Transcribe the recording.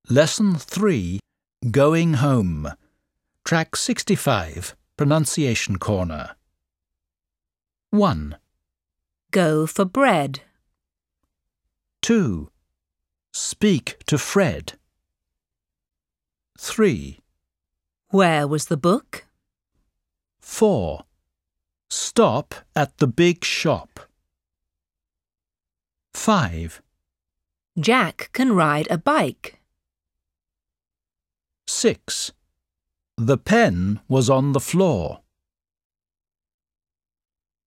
Lesson 3, Going Home. Track 65, Pronunciation Corner. 1, Go for bread. 2, Speak to Fred. 3, Where was the book? 4, Stop at the big shop. 5, Jack can ride a bike. 6, The pen was on the floor.